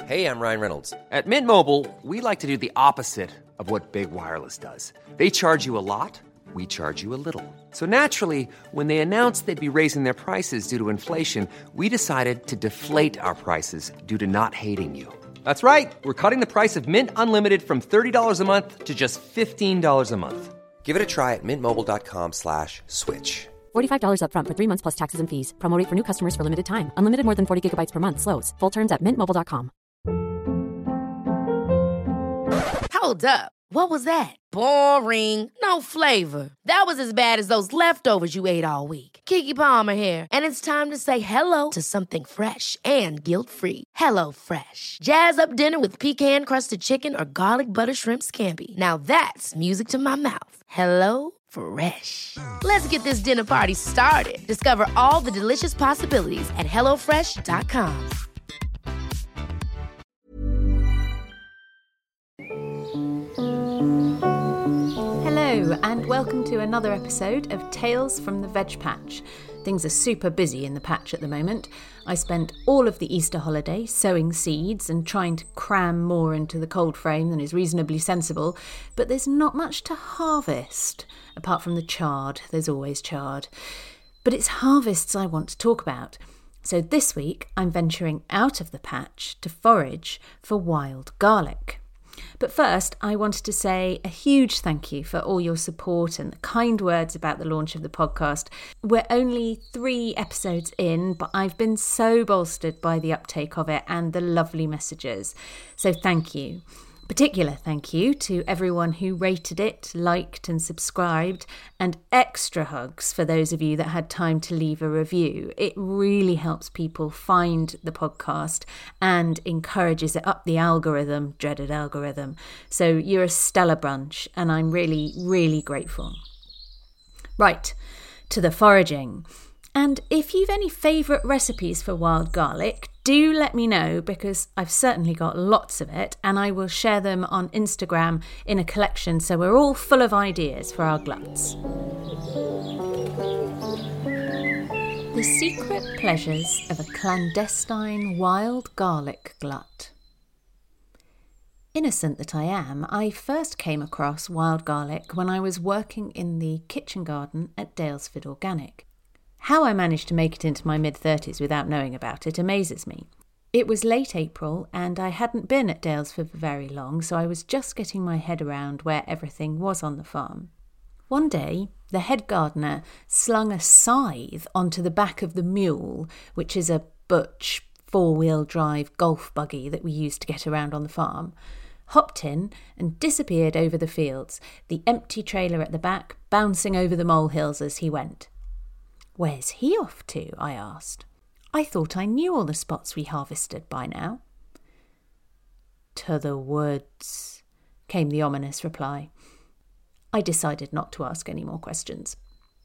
Hey, I'm Ryan Reynolds. At Mint Mobile, we like to do the opposite of what Big Wireless does. They charge you a lot, we charge you a little. So naturally, when they announced they'd be raising their prices due to inflation, we decided to deflate our prices due to not hating you. That's right. We're cutting the price of Mint Unlimited from $30 a month to just $15 a month. Give it a try at mintmobile.com/switch. $45 up front for 3 months plus taxes and fees. Promo rate for new customers for limited time. Unlimited more than 40 gigabytes per month. Slows full terms at mintmobile.com. Hold up. What was that? Boring. No flavor. That was as bad as those leftovers you ate all week. Keke Palmer here, and it's time to say hello to something fresh and guilt-free. Hello Fresh. Jazz up dinner with pecan-crusted chicken or garlic butter shrimp scampi. Now that's music to my mouth. Hello Fresh. Let's get this dinner party started. Discover all the delicious possibilities at hellofresh.com. Hello and welcome to another episode of Tales from the Veg Patch. Things are super busy in the patch at the moment. I spent all of the Easter holiday sowing seeds and trying to cram more into the cold frame than is reasonably sensible, but there's not much to harvest. Apart from the chard, there's always chard. But it's harvests I want to talk about. So this week I'm venturing out of the patch to forage for wild garlic. But first, I wanted to say a huge thank you for all your support and the kind words about the launch of the podcast. We're only 3 episodes in, but I've been so bolstered by the uptake of it and the lovely messages. So thank you. Particular thank you to everyone who rated it, liked and subscribed, and extra hugs for those of you that had time to leave a review. It really helps people find the podcast and encourages it up the algorithm, dreaded algorithm. So you're a stellar bunch and I'm really, really grateful. Right, to the foraging. And if you've any favourite recipes for wild garlic, do let me know because I've certainly got lots of it and I will share them on Instagram in a collection so we're all full of ideas for our gluts. The secret pleasures of a clandestine wild garlic glut. Innocent that I am, I first came across wild garlic when I was working in the kitchen garden at Daylesford Organic. How I managed to make it into my mid-30s without knowing about it amazes me. It was late April and I hadn't been at Daylesford for very long, so I was just getting my head around where everything was on the farm. One day, the head gardener slung a scythe onto the back of the mule, which is a butch 4-wheel drive golf buggy that we used to get around on the farm, hopped in and disappeared over the fields, the empty trailer at the back bouncing over the molehills as he went. "Where's he off to?" I asked. "I thought I knew all the spots we harvested by now." "To the woods," came the ominous reply. I decided not to ask any more questions.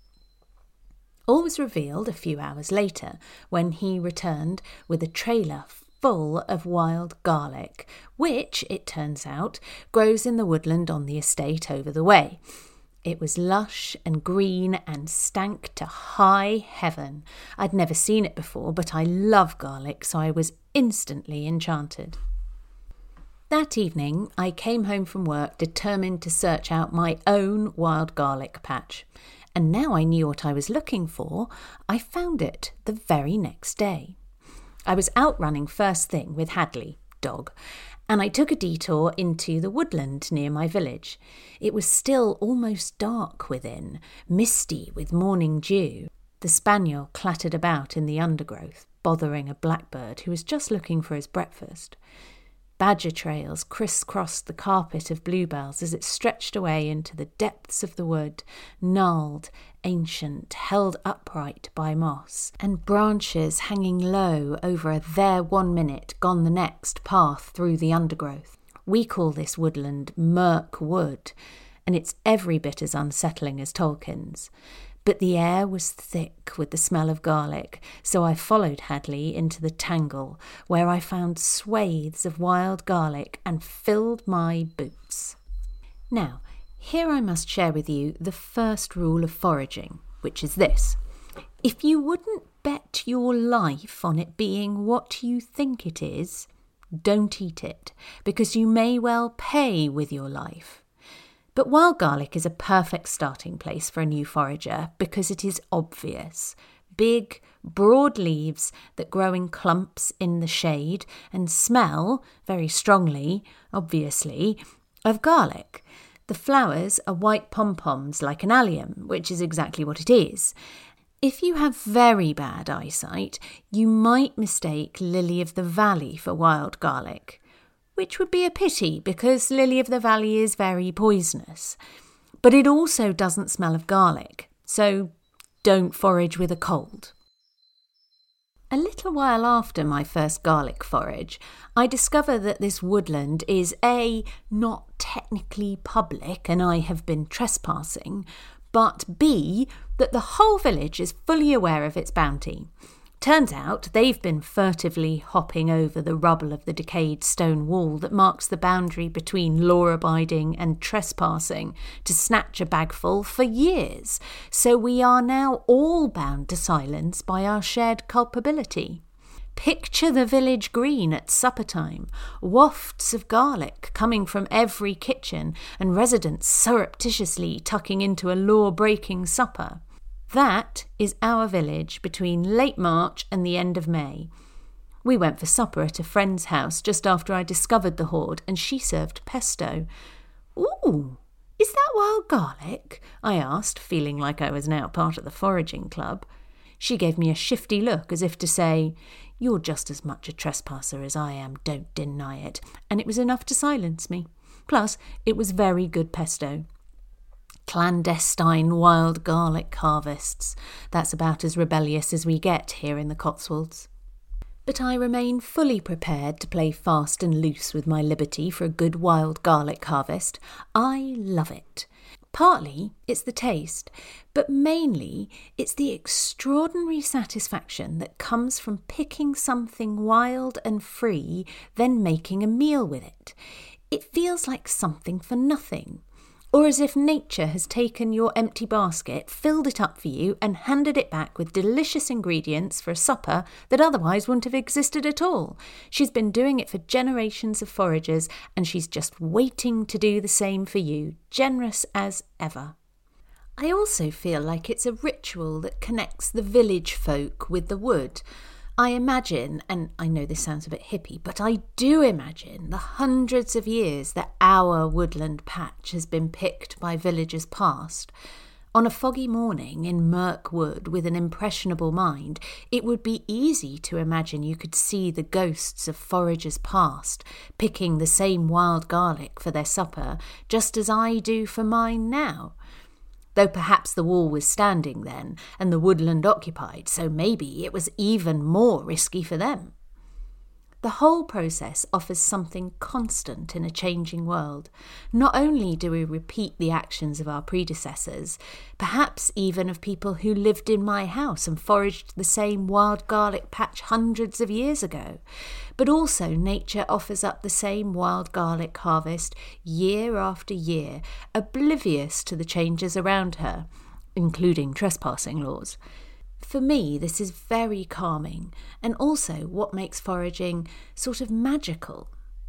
All was revealed a few hours later when he returned with a trailer full of wild garlic, which, it turns out, grows in the woodland on the estate over the way. It was lush and green and stank to high heaven. I'd never seen it before, but I love garlic, so I was instantly enchanted. That evening, I came home from work determined to search out my own wild garlic patch. And now I knew what I was looking for, I found it the very next day. I was out running first thing with Hadley, dog, and I took a detour into the woodland near my village. It was still almost dark within, misty with morning dew. The spaniel clattered about in the undergrowth, bothering a blackbird who was just looking for his breakfast. Badger trails crisscrossed the carpet of bluebells as it stretched away into the depths of the wood, gnarled, ancient, held upright by moss, and branches hanging low over a there 1 minute, gone the next path through the undergrowth. We call this woodland Murk Wood, and it's every bit as unsettling as Tolkien's. But the air was thick with the smell of garlic, so I followed Hadley into the tangle, where I found swathes of wild garlic and filled my boots. Now, here I must share with you the first rule of foraging, which is this. If you wouldn't bet your life on it being what you think it is, don't eat it, because you may well pay with your life. But wild garlic is a perfect starting place for a new forager because it is obvious. Big, broad leaves that grow in clumps in the shade and smell very strongly, obviously, of garlic. The flowers are white pom-poms like an allium, which is exactly what it is. If you have very bad eyesight, you might mistake lily of the valley for wild garlic, which would be a pity because lily of the valley is very poisonous. But it also doesn't smell of garlic, so don't forage with a cold. A little while after my first garlic forage, I discover that this woodland is A, not technically public and I have been trespassing, but B, that the whole village is fully aware of its bounty. Turns out they've been furtively hopping over the rubble of the decayed stone wall that marks the boundary between law-abiding and trespassing to snatch a bagful for years, so we are now all bound to silence by our shared culpability. Picture the village green at supper time, wafts of garlic coming from every kitchen and residents surreptitiously tucking into a law-breaking supper. That is our village between late March and the end of May. We went for supper at a friend's house just after I discovered the hoard, and she served pesto. "Ooh, is that wild garlic?" I asked, feeling like I was now part of the foraging club. She gave me a shifty look as if to say, "You're just as much a trespasser as I am, don't deny it," and it was enough to silence me. Plus, it was very good pesto. Clandestine wild garlic harvests. That's about as rebellious as we get here in the Cotswolds. But I remain fully prepared to play fast and loose with my liberty for a good wild garlic harvest. I love it. Partly it's the taste, but mainly it's the extraordinary satisfaction that comes from picking something wild and free, then making a meal with it. It feels like something for nothing. Or as if nature has taken your empty basket, filled it up for you and handed it back with delicious ingredients for a supper that otherwise wouldn't have existed at all. She's been doing it for generations of foragers and she's just waiting to do the same for you, generous as ever. I also feel like it's a ritual that connects the village folk with the wood. I imagine, and I know this sounds a bit hippie, but I do imagine the hundreds of years that our woodland patch has been picked by villagers past. On a foggy morning in Mirkwood with an impressionable mind, it would be easy to imagine you could see the ghosts of foragers past, picking the same wild garlic for their supper, just as I do for mine now. Though perhaps the wall was standing then and the woodland occupied, so maybe it was even more risky for them. The whole process offers something constant in a changing world. Not only do we repeat the actions of our predecessors, perhaps even of people who lived in my house and foraged the same wild garlic patch hundreds of years ago, but also nature offers up the same wild garlic harvest year after year, oblivious to the changes around her, including trespassing laws. For me, this is very calming and also what makes foraging sort of magical.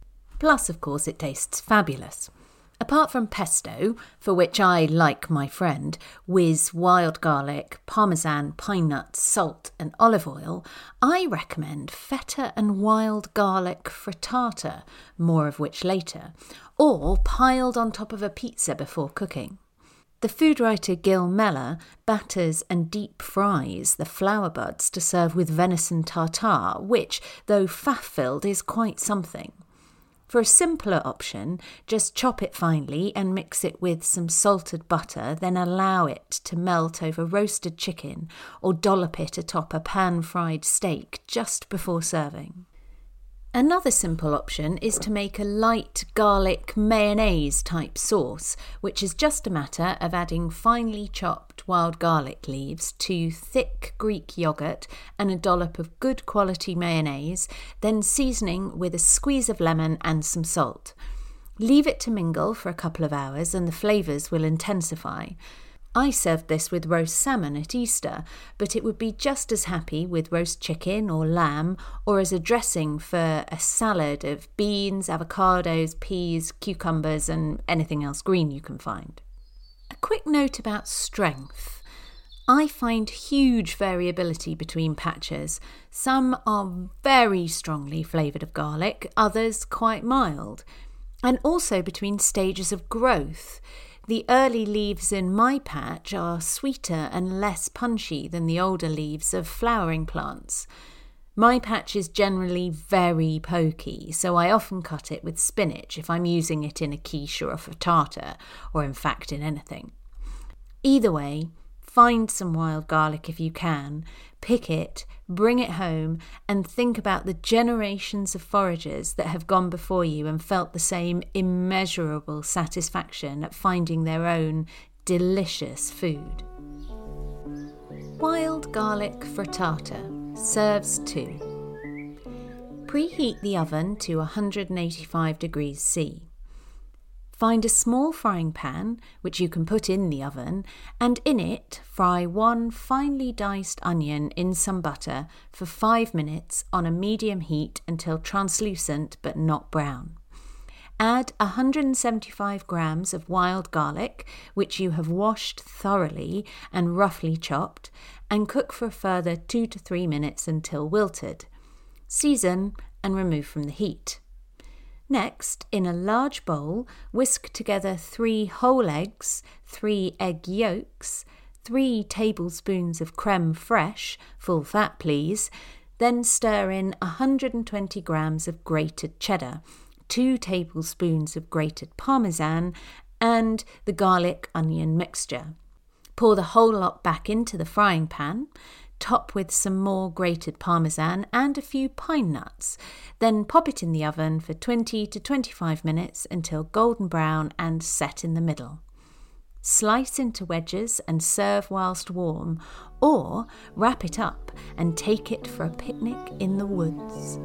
Plus, of course, it tastes fabulous. Apart from pesto, for which I, like my friend, whiz wild garlic, parmesan, pine nuts, salt and olive oil, I recommend feta and wild garlic frittata, more of which later, or piled on top of a pizza before cooking. The food writer Gil Mellor batters and deep fries the flower buds to serve with venison tartare, which, though faff-filled, is quite something. For a simpler option, just chop it finely and mix it with some salted butter, then allow it to melt over roasted chicken or dollop it atop a pan-fried steak just before serving. Another simple option is to make a light garlic mayonnaise type sauce, which is just a matter of adding finely chopped wild garlic leaves to thick Greek yoghurt and a dollop of good quality mayonnaise, then seasoning with a squeeze of lemon and some salt. Leave it to mingle for a couple of hours and the flavours will intensify. I served this with roast salmon at Easter, but it would be just as happy with roast chicken or lamb, or as a dressing for a salad of beans, avocados, peas, cucumbers, and anything else green you can find. A quick note about strength. I find huge variability between patches. Some are very strongly flavoured of garlic, others quite mild. And also between stages of growth. The early leaves in my patch are sweeter and less punchy than the older leaves of flowering plants. My patch is generally very pokey, so I often cut it with spinach if I'm using it in a quiche or a frittata, or in fact in anything. Either way, find some wild garlic if you can, pick it, bring it home, and think about the generations of foragers that have gone before you and felt the same immeasurable satisfaction at finding their own delicious food. Wild garlic frittata serves 2. Preheat the oven to 185 degrees C. Find a small frying pan, which you can put in the oven, and in it fry 1 finely diced onion in some butter for 5 minutes on a medium heat until translucent but not brown. Add 175 grams of wild garlic, which you have washed thoroughly and roughly chopped, and cook for a further 2 to 3 minutes until wilted. Season and remove from the heat. Next, in a large bowl, whisk together 3 whole eggs, 3 egg yolks, 3 tablespoons of creme fraiche, full fat please, then stir in 120 grams of grated cheddar, 2 tablespoons of grated parmesan, and the garlic onion mixture. Pour the whole lot back into the frying pan, top with some more grated parmesan and a few pine nuts. Then pop it in the oven for 20 to 25 minutes until golden brown and set in the middle. Slice into wedges and serve whilst warm, or wrap it up and take it for a picnic in the woods.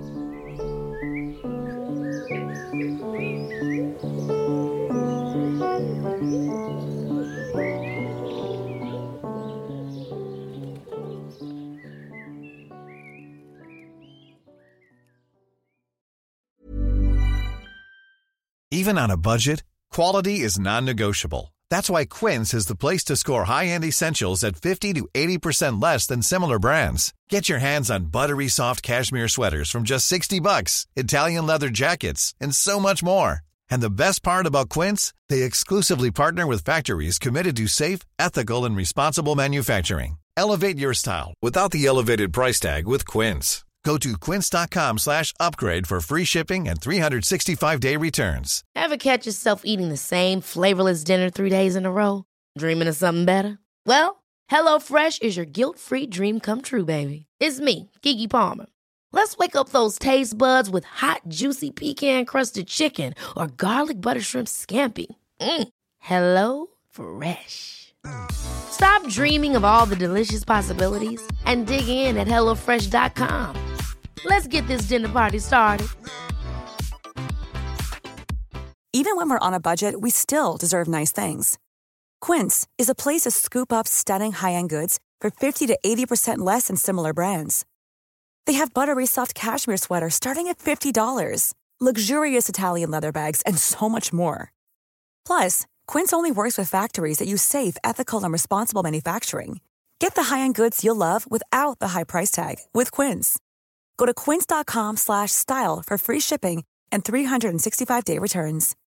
Even on a budget, quality is non-negotiable. That's why Quince is the place to score high-end essentials at 50 to 80% less than similar brands. Get your hands on buttery soft cashmere sweaters from just $60, Italian leather jackets, and so much more. And the best part about Quince, they exclusively partner with factories committed to safe, ethical, and responsible manufacturing. Elevate your style without the elevated price tag with Quince. Go to quince.com/upgrade for free shipping and 365-day returns. Ever catch yourself eating the same flavorless dinner 3 days in a row? Dreaming of something better? Well, HelloFresh is your guilt-free dream come true, baby. It's me, Keke Palmer. Let's wake up those taste buds with hot, juicy pecan-crusted chicken or garlic butter shrimp scampi. Hello Fresh. Stop dreaming of all the delicious possibilities and dig in at HelloFresh.com. Let's get this dinner party started. Even when we're on a budget, we still deserve nice things. Quince is a place to scoop up stunning high-end goods for 50 to 80% less than similar brands. They have buttery soft cashmere sweaters starting at $50, luxurious Italian leather bags, and so much more. Plus, Quince only works with factories that use safe, ethical, and responsible manufacturing. Get the high-end goods you'll love without the high price tag with Quince. Go to quince.com/style for free shipping and 365-day returns.